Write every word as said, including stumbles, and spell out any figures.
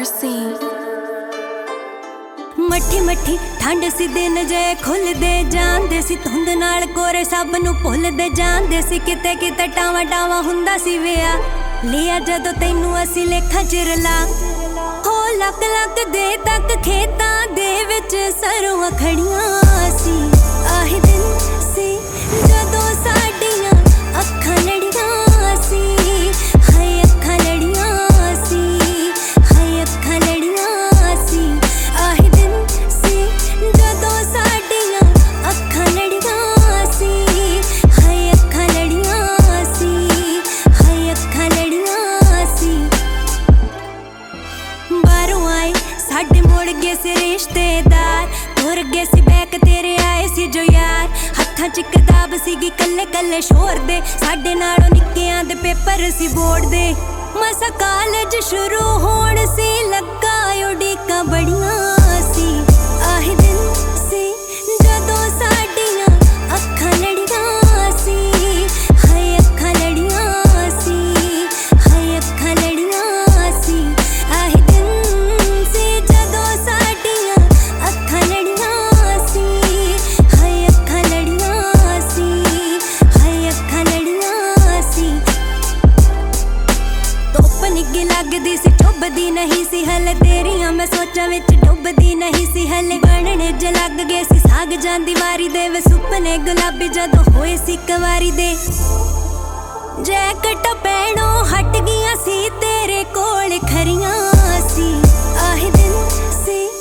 Mercy मट्ठी मट्ठी ठंड सी दिन जे खुलदे जांदे सी धुंद नाल कोरे सब नू भुलदे जांदे सी किते किते टावा टावा हुंदा सी विया लिया जदों तैनू असी लेखा चिरला हो लक लक दे तक खेतां दे विच सरवां खड़ियां सी आही दिन सी जदों साडियां अखां लड़ियां सी हाय अखां लड़ियां सी हाय अखां लड़ियां सी आही दिन सी जदों साडियां अखां लड़ियां सी हाय अखां लड़ियां सी हाय अखां लड़ियां सी बाहरों आए साडे मुड़ गए सी रिश्तेदार तुर गए सी बैक तेरे आए सी जो यार हत्थां च किताब सीगी कल्ले कल्ले शोर दे साडे नालों निक्कियां दे पेपर सी बोर्ड दे मसा कालेज शुरू होण सी लगा उड़ीकां बड़ियां सी आही दिन सी जदों साडियां अखां लड़ियां सी हाय अखां लड़ियां सी हाय अखां लड़ियां सी आही दिन सी जदों साडियां अखां लड़ियां सी हाय अखां लड़ियां सी हाय अखां लड़ियां सी धुप्प निੱਘੀ लगदी सी चुभदी नहीं सी हले तेरियां मैं सोचां विच डुबदी नहीं सी हले बनने ज लग गए सी साग जांदी वारी दे वे सुपने गुलाबी जदों होए सी कवारी दे जैकट पैणों हट गईयां सी तेरे कोल खरियां सी आही दिन सी